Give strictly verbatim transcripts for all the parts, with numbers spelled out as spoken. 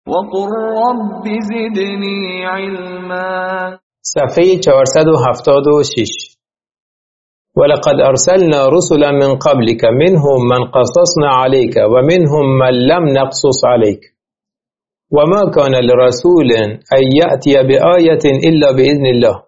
وقل رب زدنی علما. صفحه چهارصد و هفتاد و شش. ولقد ارسلنا رسلا من قبلك منهم من قصصنا عليك ومنهم من لم نقصص عليك وما كان لرسول ان يأتي بآية الا بإذن الله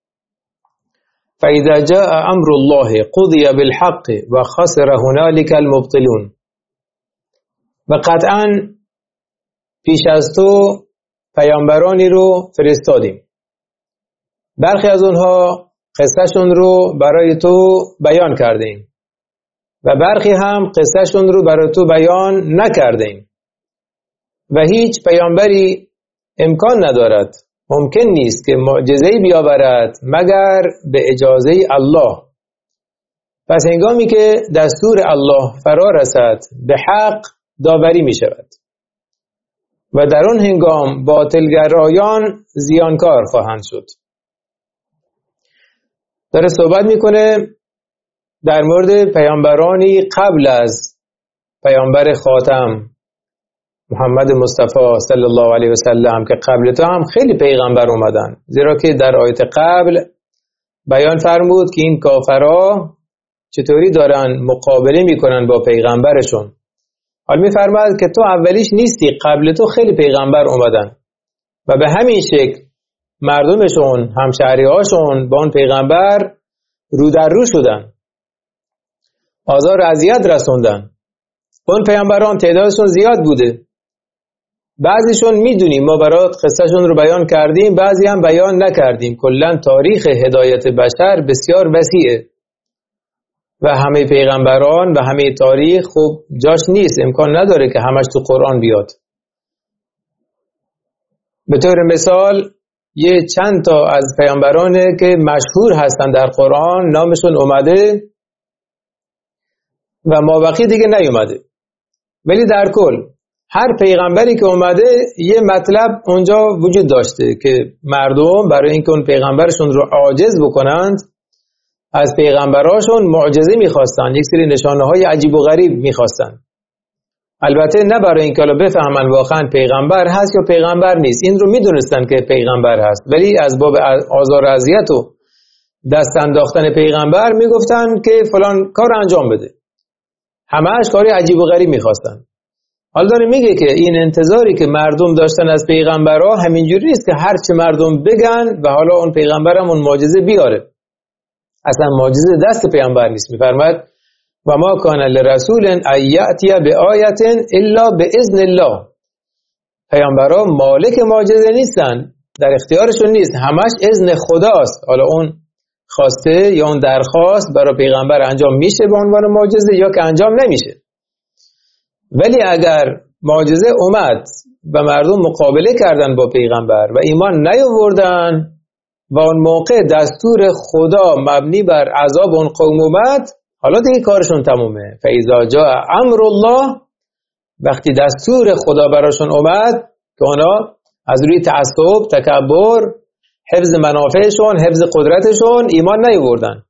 فإذا جاء امر الله قضي بالحق وخسر هنالك المبطلون. و قطعا پیش از تو پیامبرانی رو فرستادیم، برخی از اونها قصهشون رو برای تو بیان کردیم و برخی هم قصهشون رو برای تو بیان نکردیم و هیچ پیامبری امکان ندارد، ممکن نیست که معجزه‌ای بیاورد مگر به اجازه الله. پس هنگامی که دستور الله فرا رسد به حق داوری می شود و در اون هنگام باطلگرایان زیانکار خواهند شد. داره صحبت میکنه در مورد پیامبرانی قبل از پیامبر خاتم محمد مصطفی صلی الله علیه و سلم که قبل تو هم خیلی پیغمبر اومدن، زیرا که در آیت قبل بیان فرمود که این کافرها چطوری دارن مقابله میکنن با پیغمبرشون. حال میفرماد که تو اولیش نیستی، قبل تو خیلی پیغمبر اومدن و به همین شکل مردمشون، همشهریهاشون با اون پیغمبر رو در رو شدن، آزار و اذیت رسوندن. اون پیامبران تعدادشون زیاد بوده، بعضیشون میدونیم ما برات قصهشون رو بیان کردیم، بعضی هم بیان نکردیم. کلا تاریخ هدایت بشر بسیار وسیعه و همه پیغمبران و همه تاریخ خوب جاش نیست، امکان نداره که همش تو قرآن بیاد. به طور مثال یه چند تا از پیامبرانه که مشهور هستن در قرآن نامشون اومده و مابقی دیگه نیومده، ولی در کل هر پیغمبری که اومده یه مطلب اونجا وجود داشته که مردم برای اینکه اون پیغمبرشون رو عاجز بکنند از پیغمبراشون معجزه میخواستن، یک سری نشانه های عجیب و غریب میخواستن. البته نه برای اینکه الان بفهمن واقعا پیغمبر هست یا پیغمبر نیست، این رو میدونستن که پیغمبر هست، ولی از باب آزار و اذیت و دست انداختن پیغمبر میگفتن که فلان کار انجام بده، همه‌اش کاری عجیب و غریب میخواستن. حالا داره میگه که این انتظاری که مردم داشتن از پیغمبرها همینجوری نیست که هر چه مردم بگن و حالا اون پیغمبرم اون معجزه بیاره. اصلا معجزه دست پیغمبر نیست. میفرماید و ما کان لرسول ان یأتی بآیة الا باذن الله. پیامبران مالک معجزه نیستن، در اختیارشون نیست، همش اذن خداست. حالا اون خواسته یا اون درخواست برای پیغمبر انجام میشه به عنوان معجزه یا که انجام نمیشه. ولی اگر معجزه اومد و مردم مقابله کردن با پیغمبر و ایمان نیاوردن و اون موقع دستور خدا مبنی بر عذاب اون قوم اومد، حالا دیگه کارشون تمومه. فاذا جاء امر الله، وقتی دستور خدا براشون اومد که اونا از روی تعصب، تکبر، حفظ منافعشون، حفظ قدرتشون ایمان نیاوردن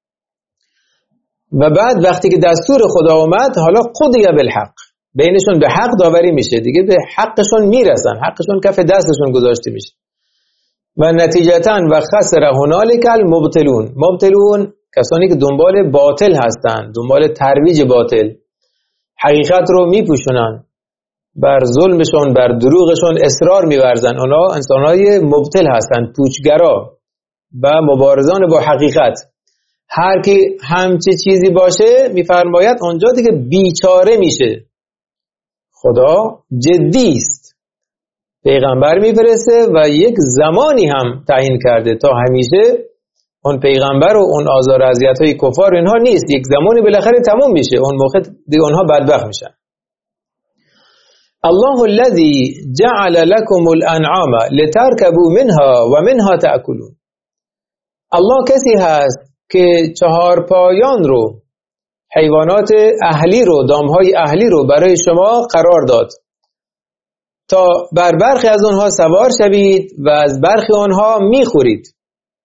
و بعد وقتی که دستور خدا اومد حالا قضی بالحق، بینشون به حق داوری میشه، دیگه به حقشون میرسن، حقشون کف دستشون گذاشته میشه و نتیجتاً و خسر هنالک المبطلون. مبطلون کسانی که دنبال باطل هستن، دنبال ترویج باطل، حقیقت رو میپوشونن، بر ظلمشون، بر دروغشون اصرار میورزن. اونا انسانهای مبطل هستن، پوچگرا و مبارزان با حقیقت. هر کی همچه چیزی باشه میفرماید اونجا دیگه بیچاره میشه. خدا جدی است، پیغمبر میفرسته و یک زمانی هم تعیین کرده تا همیشه اون پیغمبر و اون آزار و اذیت‌های کفار اینها نیست، یک زمانی بالاخره تموم میشه، اون موقع دیگه اونها بدبخت میشن. الله الذي جعل لكم الانعام لتركبوا منها و منها تأكلون. الله کسی هست که چهار پایان رو، حیوانات اهلی رو، دامهای اهلی رو برای شما قرار داد تا بر برخی از اونها سوار شوید و از برخی اونها میخورید.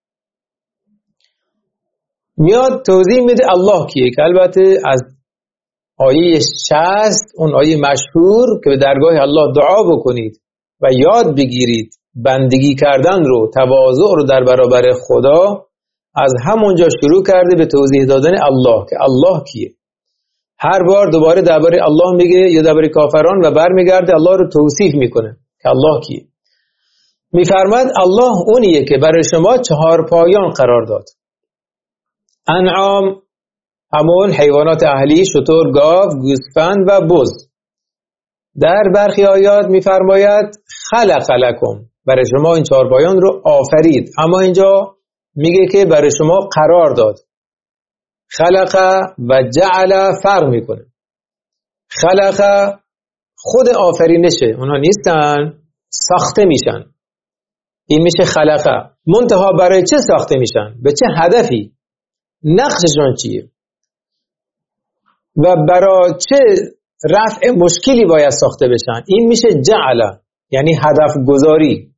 میاد توضیح میده الله کیه، که البته از آیه شصت، اون آیه مشهور که به درگاه الله دعا بکنید و یاد بگیرید بندگی کردن رو، تواضع رو در برابر خدا، از همونجا شروع کرده به توضیح دادن الله که الله کیه. هر بار دوباره درباره الله میگه یا درباره کافران و برمیگرده الله رو توصیف میکنه که الله کیه. میفرماد الله اونیه که برای شما چهار پایان قرار داد. انعام همون حیوانات اهلی، شتر، گاو، گوسفند و بز. در برخی آیات میفرماید خلق لکم، برای شما این چهار پایان رو آفرید، اما اینجا میگه که برای شما قرار داد. خلق و جعل فرق میکنه. خلق خود آفرینشه، اونها نیستن، ساخته میشن. این میشه خلقه. منتها برای چه ساخته میشن؟ به چه هدفی؟ نقششون چیه؟ و برای چه رفع مشکلی باید ساخته بشن؟ این میشه جعل، یعنی هدف گذاری،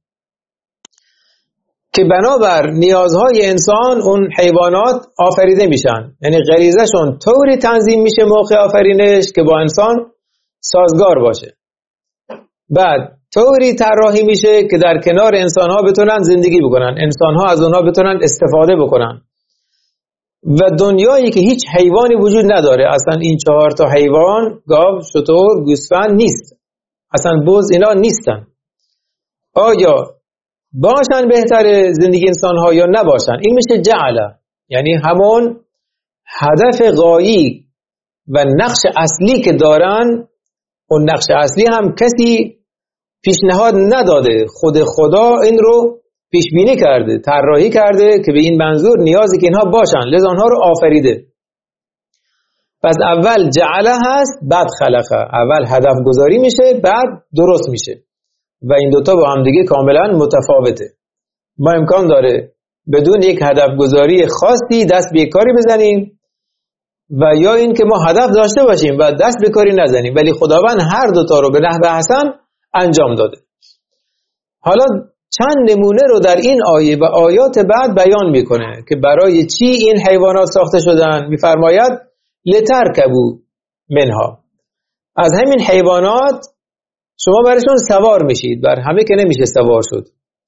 که بنابر نیازهای انسان اون حیوانات آفریده میشن، یعنی غریزشون طوری تنظیم میشه موقع آفرینش که با انسان سازگار باشه. بعد طوری طراحی میشه که در کنار انسانها بتونن زندگی بکنن، انسانها از اونها بتونن استفاده بکنن. و دنیایی که هیچ حیوانی وجود نداره، اصلا این چهار تا حیوان، گاو، شتر، گوسفند نیست، اصلا بز، اینا نیستن. آیا باشن بهتر زندگی انسانها یا نباشن؟ این میشه جعل، یعنی همون هدف غایی و نقش اصلی که دارن. اون نقش اصلی هم کسی پیشنهاد نداده، خود خدا این رو پیش بینی کرده، طراحی کرده که به این منظور نیازی که اینها باشن، لذا آنها رو آفریده. پس اول جعل هست، بعد خلقه. اول هدف گذاری میشه، بعد درست میشه و این دوتا با هم دیگه کاملا متفاوته. ما امکان داره بدون یک هدف گذاری خاصی دست به کاری بزنیم و یا این که ما هدف داشته باشیم و دست به کاری نزنیم، ولی خداوند هر دوتا رو به نحو حسن انجام داده. حالا چند نمونه رو در این آیه و آیات بعد بیان میکنه که برای چی این حیوانات ساخته شدن. میفرماید لترکبوا منها، از همین حیوانات شما برشون سوار میشید. بر همه که نمیشه سوار شد.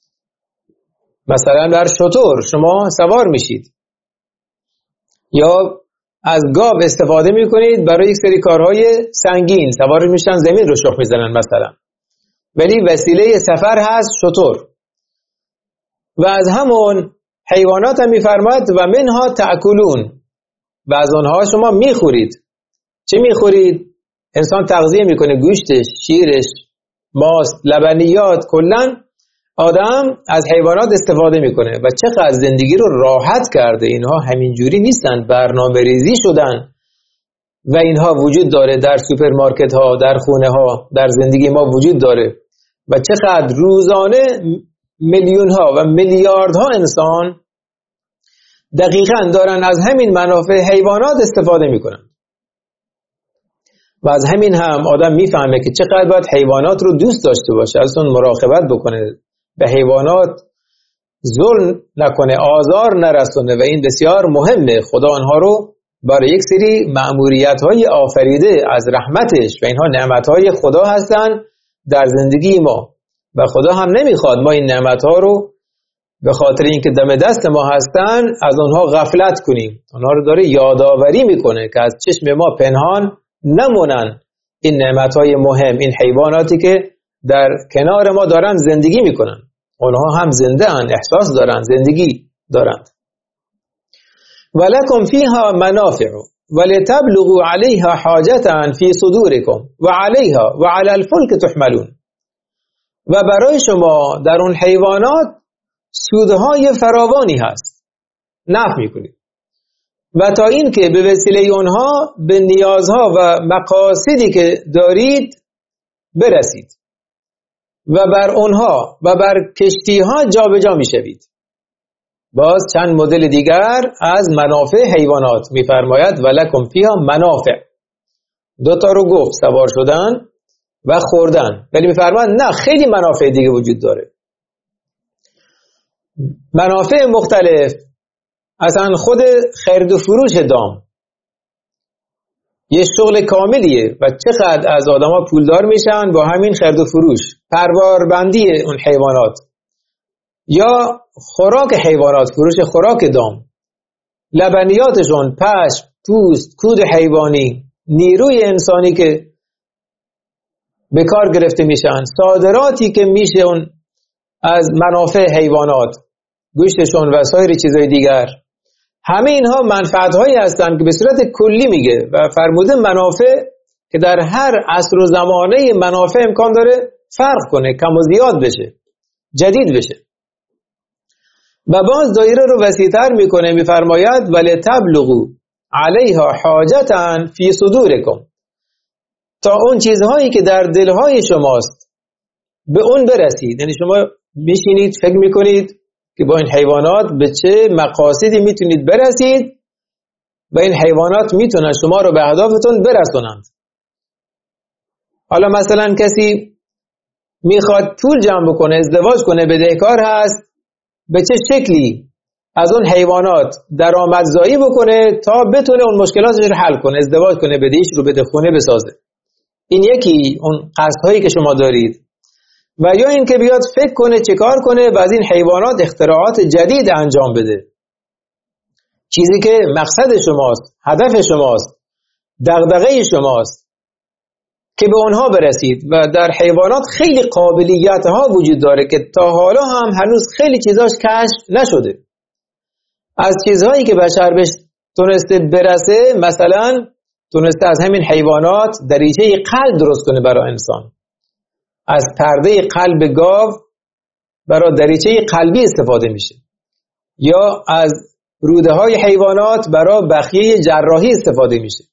مثلا بر شتر شما سوار میشید، یا از گاو استفاده میکنید برای یک سری کارهای سنگین، سوار میشن زمین رو شخم میزنن مثلا، ولی وسیله سفر هست شتر. و از همون حیوانات هم میفرماد و منها تأکلون، و از آنها شما میخورید. چه میخورید؟ انسان تغذیه میکنه، گوشتش، شیرش، ماست، لبنیات، کلا آدم از حیوانات استفاده میکنه. و چقدر زندگی رو راحت کرده. اینها همینجوری نیستن، برنامه ریزی شدن و اینها وجود داره در سوپرمارکت ها، در خونه ها، در زندگی ما وجود داره. و چقدر روزانه میلیون ها و میلیارد ها انسان دقیقاً دارن از همین منافع حیوانات استفاده میکنن. و از همین هم آدم میفهمه که چقدر باید حیوانات رو دوست داشته باشه، از اون مراقبت بکنه، به حیوانات ظلم نکنه، آزار نرسونه. و این بسیار مهمه. خدا آنها رو برای یک سری مأموریت‌های آفریده از رحمتش و اینها نعمت‌های خدا هستن در زندگی ما. و خدا هم نمیخواد ما این نعمت‌ها رو به خاطر اینکه دم دست ما هستن از آنها غفلت کنیم. آنها رو داره یادآوری میکنه که از چشم ما پنهان نمونن این نعمت‌های مهم، این حیواناتی که در کنار ما دارن زندگی میکنن. اونها هم زنده ان، احساس دارن، زندگی دارند. ولکم فیها منافع ولتبلغوا علیها حاجتا فی صدورکم و علیها و علی الفلک تحملون. و برای شما در اون حیوانات سودهای فراوانی هست، نفع میکنید و تا این که به وسیله اونها به نیازها و مقاصدی که دارید برسید و بر اونها و بر کشتیها جا به جا میشوید. باز چند مدل دیگر از منافع حیوانات میفرماید ولکم فیها منافع. دو تا رو گفت، سوار شدن و خوردن، ولی میفرماید نه، خیلی منافع دیگه وجود داره. منافع مختلف، اصلا خود خرید و فروش دام، یه شغل کاملیه و چقدر از آدما پولدار میشن با همین خرید و فروش، پرواربندی اون حیوانات یا خوراک حیوانات، فروش خوراک دام، لبنیاتشون، پشم، پوست، کود حیوانی، نیروی انسانی که به کار گرفته میشن، صادراتی که میشه اون از منافع حیوانات، گوشتشون و سایر چیزهای دیگر. همه اینها منفعت‌هایی هستند که به صورت کلی میگه و فرموده منافع که در هر عصر و زمانه منافع امکان داره فرق کنه، کم و زیاد بشه، جدید بشه. و باز دایره رو وسیع‌تر میکنه، میفرماید ولتبلغوا علیها حاجتا فی صدورکم، تا اون چیزهایی که در دلهای شماست به اون برسید. یعنی شما میشینید فکر میکنید که با این حیوانات به چه مقاصدی میتونید برسید و این حیوانات میتونن شما رو به اهدافتون برسونند. حالا مثلا کسی میخواد پول جمع بکنه، ازدواج کنه، بدهکار هست، به چه شکلی از اون حیوانات درآمدزایی بکنه تا بتونه اون مشکلاتش رو حل کنه، ازدواج کنه، بدهیش رو بده، خونه بسازه. این یکی اون قصدهایی که شما دارید. و یا این که بیاد فکر کنه چه کار کنه و از این حیوانات اختراعات جدید انجام بده، چیزی که مقصد شماست، هدف شماست، دغدغه شماست که به اونها برسید. و در حیوانات خیلی قابلیت ها وجود داره که تا حالا هم هنوز خیلی چیزاش کشف نشده. از چیزهایی که بشر بهش تونسته برسه، مثلا تونسته از همین حیوانات دریچه قلب درست کنه برای انسان، از پرده قلب گاو برای دریچه قلبی استفاده میشه، یا از روده های حیوانات برای بخیه جراحی استفاده میشه،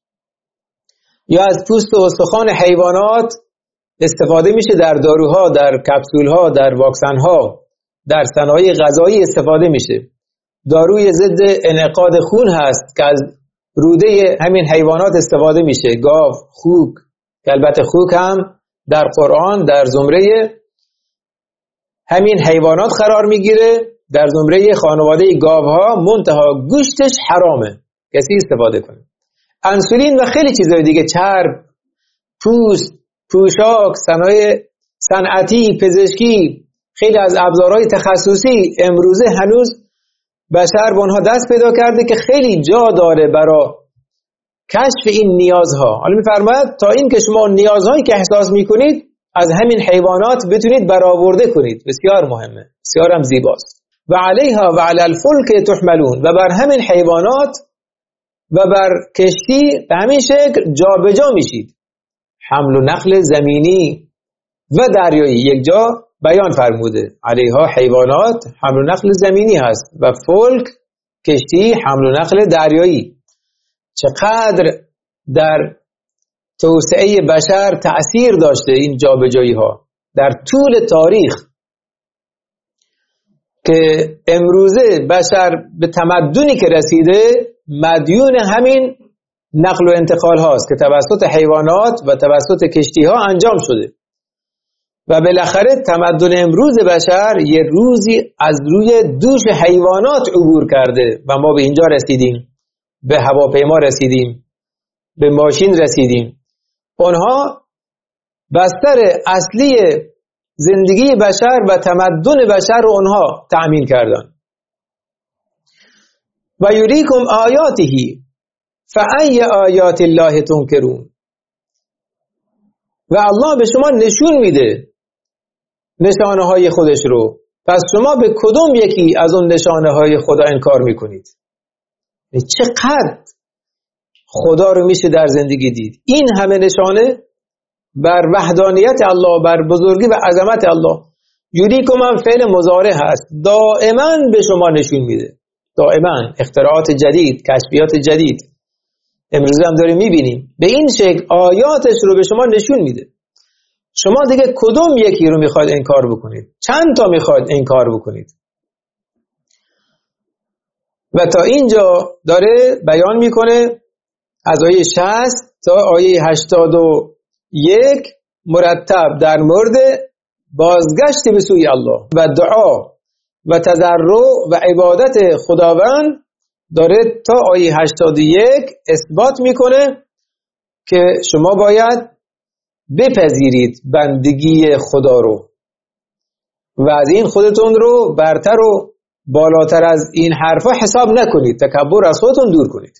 یا از پوست و استخوان حیوانات استفاده میشه در داروها، در کپسولها، در واکسنها، در صنایع غذایی استفاده میشه. داروی ضد انعقاد خون هست که از روده همین حیوانات استفاده میشه، گاو، خوک، که البته خوک هم در قرآن در زمره همین حیوانات قرار میگیره، در زمره خانواده گاوها، منتها گوشتش حرامه کسی استفاده کنه. انسولین و خیلی چیزهای دیگه، چرب، پوست، پوشاک، صنایع صنعتی، پزشکی، خیلی از ابزارهای تخصصی امروزه هنوز بشر به اونها دست پیدا کرده که خیلی جا داره برای کشف این نیازها. حالا میفرماید تا این که شما نیازهایی که احساس میکنید از همین حیوانات بتونید برآورده کنید. بسیار مهمه، بسیار هم زیباست. و علیها و علی الفلک تحملون، و بر همین حیوانات و بر کشتی به همین شکل جابجا میشید. حمل و نقل زمینی و دریایی یک جا بیان فرموده، علیها حیوانات حمل و نقل زمینی هست و فلک کشتی حمل و نقل دریایی. چقدر در توسعه بشر تأثیر داشته این جابجایی ها در طول تاریخ، که امروزه بشر به تمدنی که رسیده مدیون همین نقل و انتقال هاست که توسط حیوانات و توسط کشتی ها انجام شده. و بالاخره تمدن امروز بشر یه روزی از روی دوش حیوانات عبور کرده و ما به اینجا رسیدیم، به هواپیما رسیدیم، به ماشین رسیدیم. اونها بستر اصلی زندگی بشر و تمدن بشر رو اونها تأمین کردن. و یریکم آیاته فای آیات الله تنکرون، و الله به شما نشون میده نشانه های خودش رو، پس شما به کدوم یکی از اون نشانه های خدا انکار میکنید؟ چقدر خدا رو میشه در زندگی دید. این همه نشانه بر وحدانیت الله، بر بزرگی و عظمت الله. یریکم هم فعل مضارع هست، دائما به شما نشون میده، دائما اختراعات جدید، کشفیات جدید امروز هم داریم میبینیم. به این شکل آیاتش رو به شما نشون میده. شما دیگه کدوم یکی رو میخواید انکار بکنید؟ چند تا میخواید انکار بکنید؟ و تا اینجا داره بیان میکنه از آیه شصت تا آیه هشتاد و یک مرتب در مورد بازگشت به سوی الله و دعا و تضرع و عبادت خداوند، داره تا آیه هشتاد و یک اثبات میکنه که شما باید بپذیرید بندگی خدا رو و از این خودتون رو برتر و بالاتر از این حرفا حساب نکنید، تکبر از خودتون دور کنید.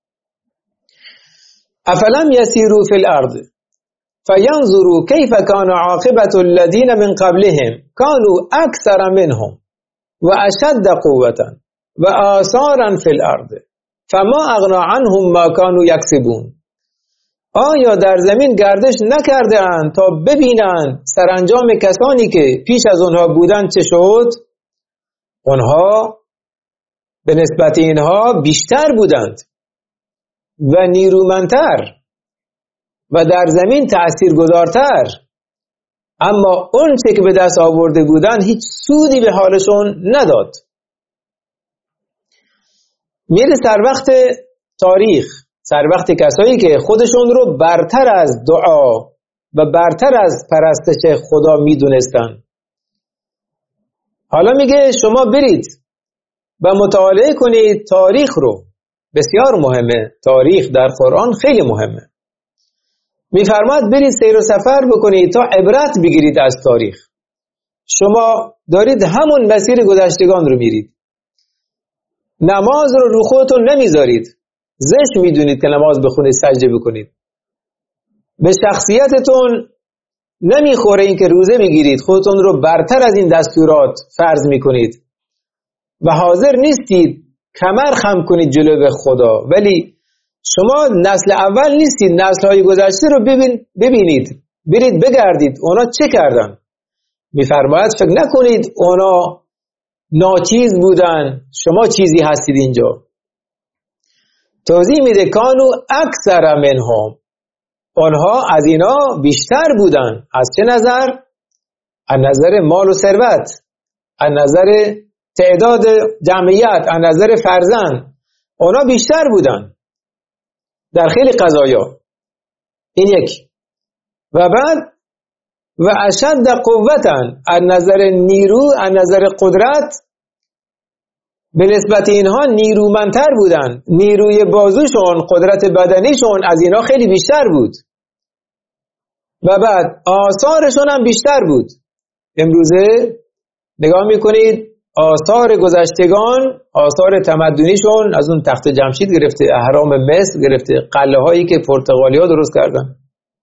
افلم یسیروا فی الارض فینظروا کیف کان عاقبة الذین من قبلهم کانوا اکثر منهم و اشد قوة و آثارا فی الارض فما اغنی عنهم ما کانوا یکسبون. آیا در زمین گردش نکرده اند تا ببینند سرانجام کسانی که پیش از اونها بودند چه شد؟ اونها به نسبت اینها بیشتر بودند و نیرومندتر و در زمین تأثیرگذارتر، اما اون چه که به دست آورده بودند هیچ سودی به حالشون نداد. میره سر وقت تاریخ، سر وقت کسایی که خودشون رو برتر از دعا و برتر از پرستش خدا میدونستن. حالا میگه شما برید و مطالعه کنید تاریخ رو. بسیار مهمه، تاریخ در قرآن خیلی مهمه. میفرماد برید سیر و سفر بکنید تا عبرت بگیرید از تاریخ. شما دارید همون مسیر گذشتگان رو میرید. نماز رو رو خودتون نمیذارید، زشت میدونید که نماز بخونید، سجده بکنید. به شخصیتتون نمیخوره این که روزه میگیرید، خودتون رو برتر از این دستورات فرض میکنید و حاضر نیستید کمر خم کنید جلو به خدا. ولی شما نسل اول نیستید، نسل‌های گذشته رو ببین ببینید، برید بگردید اونا چه کردن. میفرماید فکر نکنید اونا ناچیز بودن، شما چیزی هستید. اینجا توضیح میده کانو اکثر منهم، آنها از اینا بیشتر بودن. از چه نظر؟ از نظر مال و ثروت، از نظر تعداد جمعیت، از نظر فرزند، اونا بیشتر بودن در خیلی قضایا. این یک. و بعد و اشد قوتاً، از نظر نیرو، از نظر قدرت به نسبت اینها نیرومندتر بودن. نیروی بازوشون، قدرت بدنیشون از اینها خیلی بیشتر بود. و بعد آثارشون هم بیشتر بود. امروزه نگاه میکنید آثار گذشتگان، آثار تمدنیشون از اون تخت جمشید گرفته، اهرام مصر گرفته، قلعه هایی که پرتغالی ها درست کردن،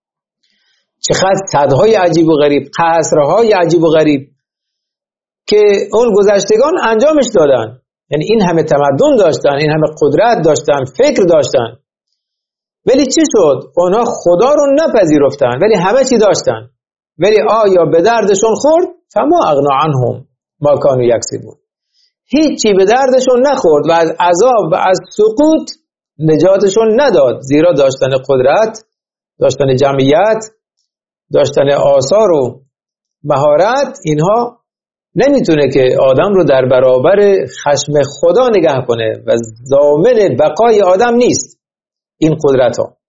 چقدر سدهای عجیب و غریب، قصرهای عجیب و غریب که اون گذشتگان انجامش دادن. یعنی این همه تمدن داشتن، این همه قدرت داشتن، فکر داشتن، ولی چی شد؟ اونها خدا رو نپذیرفتن، ولی همه چی داشتن، ولی آیا به دردشون خورد؟ فما اغنی عنهم ما کانوا یکسبون. هیچی به دردشون نخورد و از عذاب و از سقوط نجاتشون نداد، زیرا داشتن قدرت، داشتن جمعیت، داشتن آثار و مهارت، اینها نمیتونه که آدم رو در برابر خشم خدا نگه کنه و ضامن بقای آدم نیست این قدرت ها.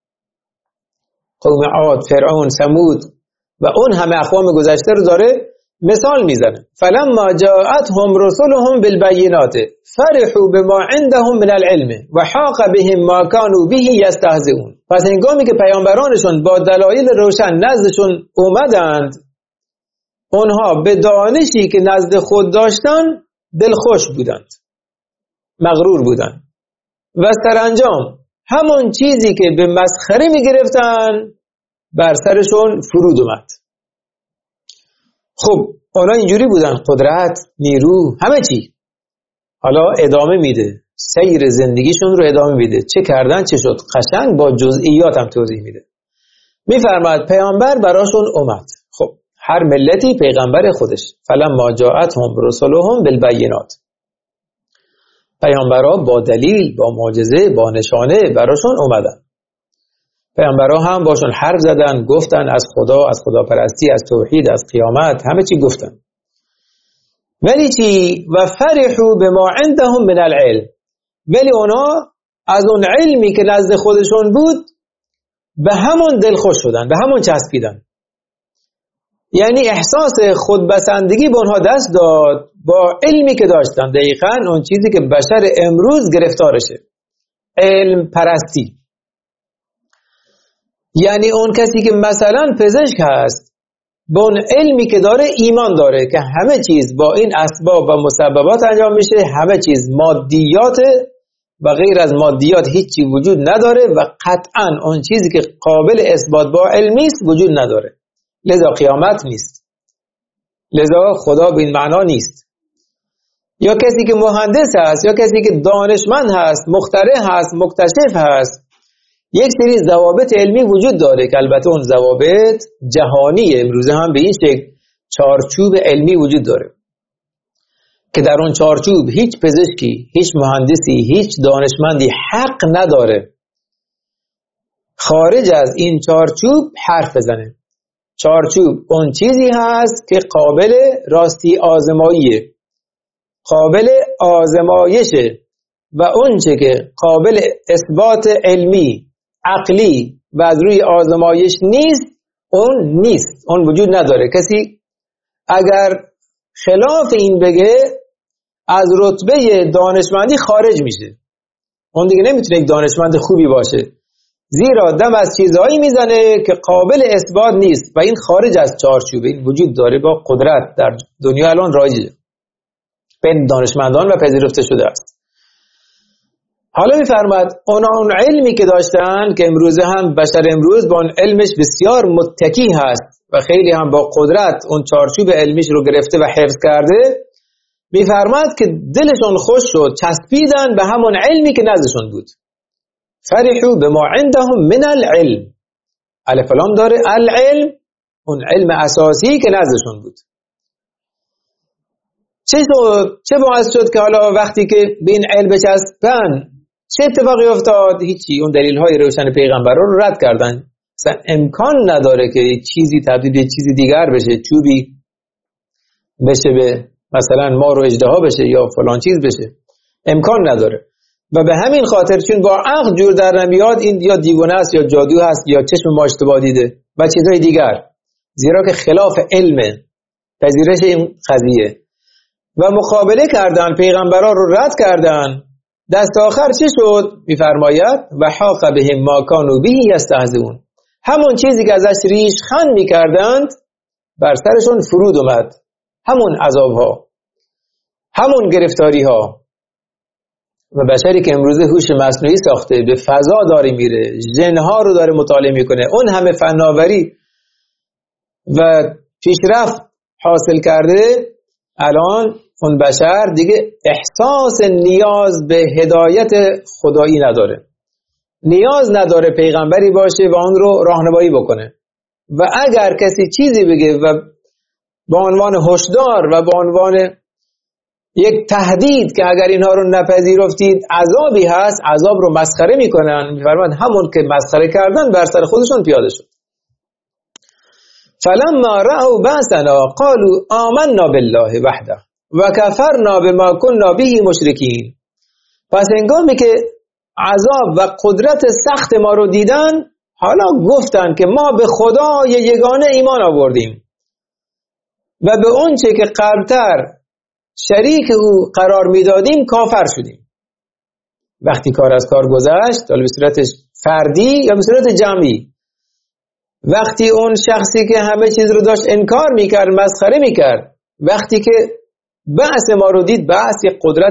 قوم عاد، فرعون، ثمود و اون همه اقوام گذشته رو داره مثال میزنه. فلما جاءتهم رسلهم بالبينات فرحوا بما عندهم من العلم و حاق بهم ما كانوا به يستهزئون. پس هنگامی که پیامبرانشون با دلایل روشن نزدشون اومدند، اونها به دانشی که نزد خود داشتن دلخوش بودند، مغرور بودند و سرانجام همون چیزی که به مسخره میگرفتن بر سرشون فرود اومد. خب اونا اینجوری بودن، قدرت، نیرو، همه چی. حالا ادامه میده، سیر زندگیشون رو ادامه میده، چه کردن چه شد، قشنگ با جزئیات هم توضیح میده. میفرماد پیامبر براشون اومد. خب هر ملتی پیغمبر خودش. فلما جاءتهم رسلهم بالبينات، پیامبرها با دلیل، با معجزه، با نشانه براشون اومدن. پیامبرها هم باشون حرف زدن، گفتن از خدا، از خداپرستی، از توحید، از قیامت، همه چی گفتن. ولی چی؟ و فرحوا بما عندهم من العلم، ولی اونا از اون علمی که نزد خودشون بود به همون دلخوش شدن، به همون چسبیدن. یعنی احساس خودبسندگی به اونها دست داد با علمی که داشتن. دقیقاً اون چیزی که بشر امروز گرفتارشه، علم پرستی. یعنی اون کسی که مثلا پزشک هست با اون علمی که داره ایمان داره که همه چیز با این اسباب و مسببات انجام میشه، همه چیز مادیات و غیر از مادیات هیچی وجود نداره و قطعا اون چیزی که قابل اثبات با علمی است وجود نداره، لذا قیامت نیست، لذا خدا به این معنا نیست. یا کسی که مهندس هست یا کسی که دانشمند هست، مخترع هست، مکتشف هست، یک سری ضوابط علمی وجود داره که البته اون ضوابط جهانیه، امروزه هم به این شکل چارچوب علمی وجود داره که در اون چارچوب هیچ پزشکی، هیچ مهندسی، هیچ دانشمندی حق نداره خارج از این چارچوب حرف بزنه. چارچوب اون چیزی هست که قابل راستی آزماییه، قابل آزمایشه و اون چه که قابل اثبات علمی عقلی و از روی آزمایش نیست اون نیست، اون وجود نداره. کسی اگر خلاف این بگه از رتبه دانشمندی خارج میشه، اون دیگه نمیتونه یک دانشمند خوبی باشه، زیرا دم از چیزهایی میزنه که قابل اثبات نیست و این خارج از چارچوب این وجود داره، با قدرت در دنیا الان رایجه بین دانشمندان و پذیرفته شده است. حالا میفرماد اونا اون علمی که داشتن که امروزه هم بشر امروز با اون علمش بسیار متکی هست و خیلی هم با قدرت اون چارچوب علمیش رو گرفته و حفظ کرده، میفرماد که دلشون خوش شد، چسبیدن به همون علمی که نزدشون بود. فرحوا بما عندهم من العلم، الف لام داره العلم، اون علم اساسی که نزدشون بود. چه چه باعث شد که حالا وقتی که به این علم بچسبن چه اتفاقی افتاد؟ هیچی، اون دلیل های روشن پیغمبران رو رد کردن. اصلا امکان نداره که چیزی تبدیل به چیزی دیگر بشه، چوبی بشه به مثلا مار و اژدها بشه یا فلان چیز بشه، امکان نداره. و به همین خاطر چون با عقل جور در نمیاد، این یا دیوانه است یا جادو هست یا چشم ما اشتباه دیده و چیزهای دیگر، زیرا که خلاف علم پذیرش این قضیه. و مقابله کردن، پیغمبران رو رد کردن. دست آخر چی شد؟ میفرماید و حاق بهم ما کانوا به یستهزئون، همون چیزی که ازش ریشخند میکردند بر سرشون فرود اومد، همون عذابها، همون گرفتاری ها. و بشری که امروزه هوش مصنوعی ساخته، به فضا داره میره، ژن‌ها رو داره مطالعه میکنه، اون همه فناوری و پیشرفت حاصل کرده، الان اون بشر دیگه احساس نیاز به هدایت خدایی نداره، نیاز نداره پیغمبری باشه و اون رو راهنمایی بکنه. و اگر کسی چیزی بگه و با عنوان هشدار و با عنوان یک تهدید که اگر اینها رو نپذیرفتید عذابی هست، عذاب رو مسخره میکنن، میفرمایند همون که مسخره کردن بر سر خودشون پیاده شد. فلما رأوا بأسنا قالوا آمنا بالله وحده و کفرنا بما كنا به مشرکین. پس هنگامی که عذاب و قدرت سخت ما رو دیدن، حالا گفتن که ما به خدای یگانه ایمان آوردیم و به اون چه که قبلتر شریک او قرار میدادیم کافر شدیم. وقتی کار از کار گذشت، حالا به صورت فردی یا به صورت جمعی، وقتی اون شخصی که همه چیز رو داشت انکار میکرد، مسخره میکرد، وقتی که بأس ما رو دید، بأس یک قدرت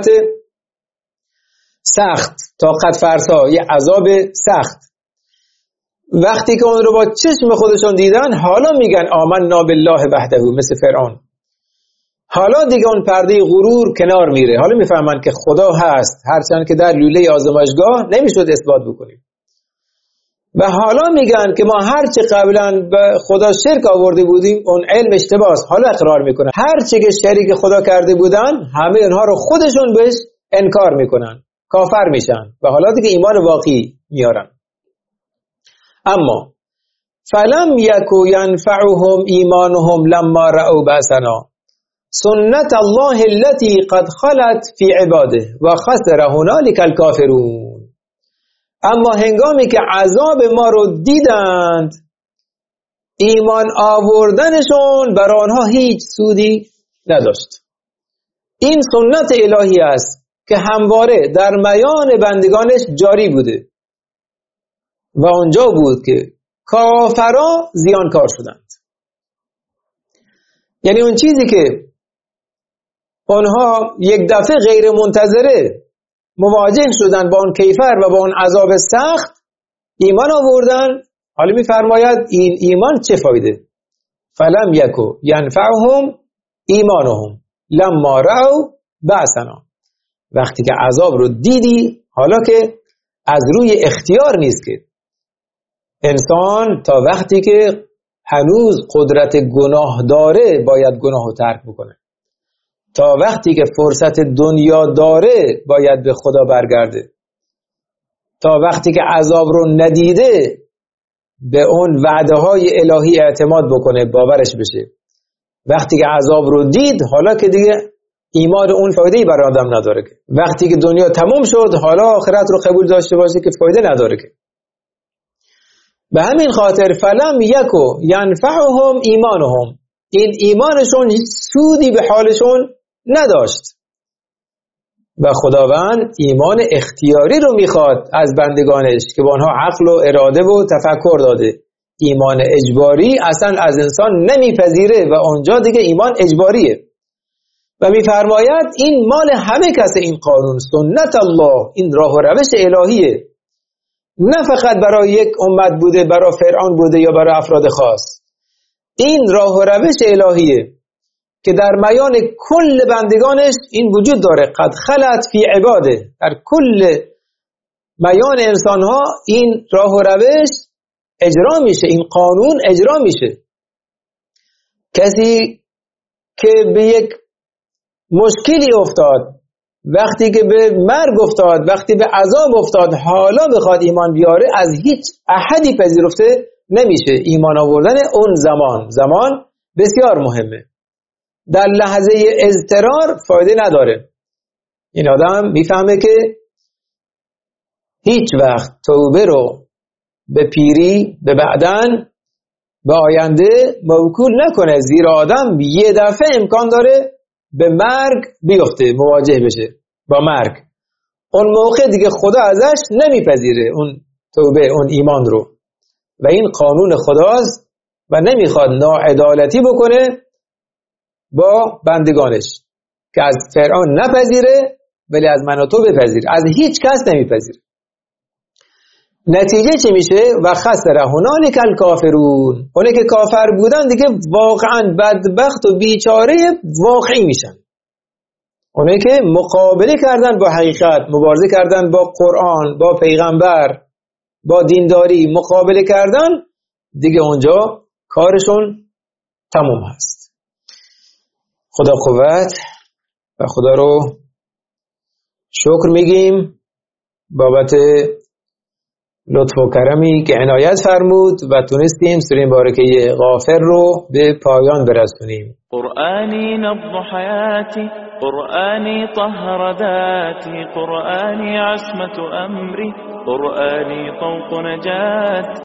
سخت، طاقت فرسا، یک عذاب سخت، وقتی که اون رو با چشم خودشون دیدن، حالا میگن آمنا بالله وحده، مثل فرعون. حالا دیگه اون پرده غرور کنار میره، حالا میفهمن که خدا هست، هرچند که در لوله آزمایشگاه نمیشد اثبات بکنیم. و حالا میگن که ما هرچه قبلا به خدا شرک آورده بودیم اون علم اشتباه است، حالا اقرار میکنن هرچه که شریک خدا کرده بودن همه اونها رو خودشون بهش انکار میکنن، کافر میشن و حالا دیگه ایمان واقعی میارن. اما فلم یکو ینفعهم ایمانهم لما رأوا بأسنا سنت الله التي قد خلت فی عباده و خسر هنالک الکافرون. اما هنگامی که عذاب ما رو دیدند، ایمان آوردنشون برای آنها هیچ سودی نداشت. این سنت الهی است که همواره در میان بندگانش جاری بوده و اونجا بود که کافرا زیانکار شدند. یعنی اون چیزی که اونها یک دفعه غیر منتظره مواجه شدن با اون کیفر و با اون عذاب سخت، ایمان آوردن. حالا میفرماید این ایمان چه فایده؟ فلم یکو ینفعهم ایمانهم لما رأوا بأسنا. وقتی که عذاب رو دیدی، حالا که از روی اختیار نیست که انسان تا وقتی که هنوز قدرت گناه داره باید گناه رو ترک بکنه، تا وقتی که فرصت دنیا داره باید به خدا برگرده، تا وقتی که عذاب رو ندیده به اون وعده های الهی اعتماد بکنه، باورش بشه. وقتی که عذاب رو دید، حالا که دیگه ایمان اون فایده‌ای برای آدم نداره که. وقتی که دنیا تموم شد، حالا آخرت رو قبول داشته باشه که فایده نداره که. به همین خاطر فلم یکو ینفعهم ایمانهم، این ایمانشون هیچ سودی به حالشون نداشت. و خداوند ایمان اختیاری رو میخواد از بندگانش که با آنها عقل و اراده و تفکر داده. ایمان اجباری اصلا از انسان نمیپذیره و اونجا دیگه ایمان اجباریه. و میفرماید این مال همه کسه، این قانون سنت الله، این راه و روش الهیه، نه فقط برای یک امت بوده، برای فرعون بوده یا برای افراد خاص. این راه و روش الهیه که در میان کل بندگانش این وجود داره. قد خلت فی عباده، در کل میان انسانها این راه و روش اجرا میشه، این قانون اجرا میشه. کسی که به یک مشکلی افتاد، وقتی که به مرگ افتاد، وقتی به عذاب افتاد، حالا بخواد ایمان بیاره، از هیچ احدی پذیرفته نمیشه. ایمان آوردن اون زمان زمان بسیار مهمه. در لحظه اضطرار فایده نداره. این آدم میفهمه که هیچ وقت توبه رو به پیری، به بعدن، به آینده موکول نکنه، زیرا آدم یه دفعه امکان داره به مرگ بیفته، مواجه بشه با مرگ. اون موقع دیگه خدا ازش نمیپذیره اون توبه، اون ایمان رو. و این قانون خداست و نمیخواد ناعدالتی بکنه با بندگانش که از فرعون نپذیره ولی از من و تو بپذیره، از هیچ کس نمیپذیره. نتیجه چی میشه؟ و خسر هنالک الکافرون، اونه که کافر بودن دیگه واقعا بدبخت و بیچاره واقعی میشن. اونه که مقابله کردن با حقیقت، مبارزه کردن با قرآن، با پیغمبر، با دینداری مقابله کردن، دیگه اونجا کارشون تموم هست. خدا قوت و خدا رو شکر میگیم بابت لطف و کرمی که عنایت فرمود و تونستیم سوره مبارکه غافر رو به پایان برسونیم. قرآنی نبض حیاتی، قرآنی طهر ذاتی، قرآنی عصمت امری، قرآنی طوق نجات.